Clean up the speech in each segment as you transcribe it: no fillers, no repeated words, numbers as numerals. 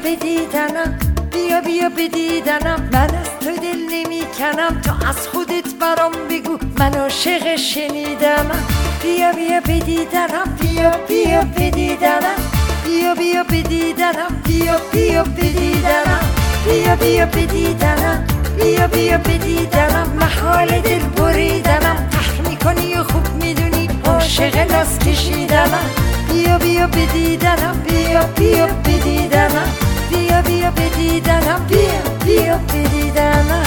به دیدنم، بیا بیا به دیدنم. من از تو دل نمی کنم، تو از خودت برام بگو من عاشق شنیدنم. بیا بیا به دیدنم، بیا بیا به دیدنم، بیا بیا به دیدنم، بیا بیا به دیدنم، بیا بیا به دیدنم، بیا بیا به دیدنم. محال دل بریدنم، تخ میکنی و خوب میدونی عاشق ناز کشیدنم. بیا بیا به دیدنم، بیا بیا به دیدنم، بیا بیا به دیدنم، بیا بیا به دیدنم.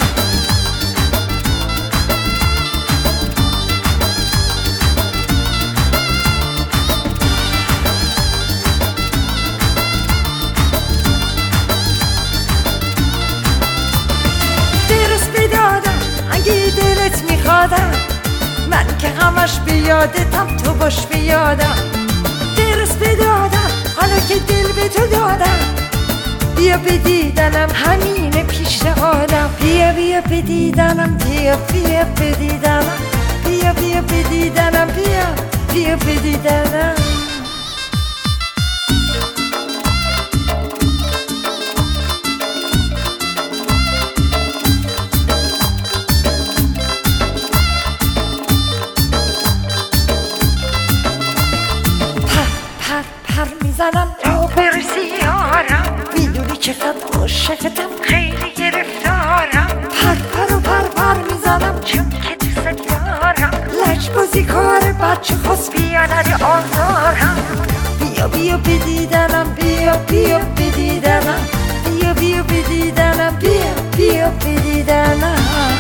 دلت میخوادم من که همش بیادتم، تو باش بیادم. درست بدادم حالا که دل به تو دادم. بیا به دیدنم، همین پیشنهادم. بیا بیا به دیدنم، بیا بیا به دیدنم، بیا بیا به دیدنم، بیا بیا به دیدنم. میزنم تو برسی یارم، میدونی چقدر عاشقتم، خیلی گرفتارم. پر پر میزنم چون که دوست دارم. لج بازی کار بچه خواست بیا نده آزارم. بیا بیا به دیدنم، بیا بیا به دیدنم، بیا بیا به دیدنم، بیا بیا به دیدنم.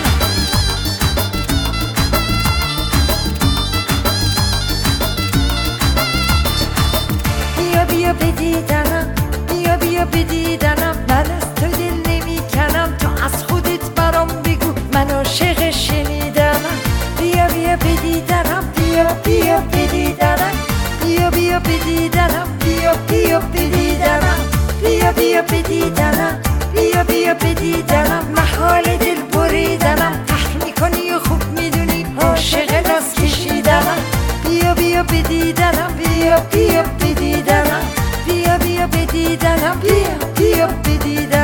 بیا به دیدنم، بیا بیا به دیدنم. من از تو دل نمی کنم، تو از خودت برام بگو من عاشق شنیدنم. بیا بیا به دیدنم، بیا بیا به دیدنم، بیا بیا به دیدنم، بیا بیا به دیدنم، بیا بیا به دیدنم، بیا بیا به دیدنم. محال دل بریدنم، تخ میکنی و خوب میدونی عاشق ناز کشیدنم. بیا بیا به دیدنم، بیا بیا به دیدنم، بیا بیا به دیدنم، بیا بیا به دیدنم.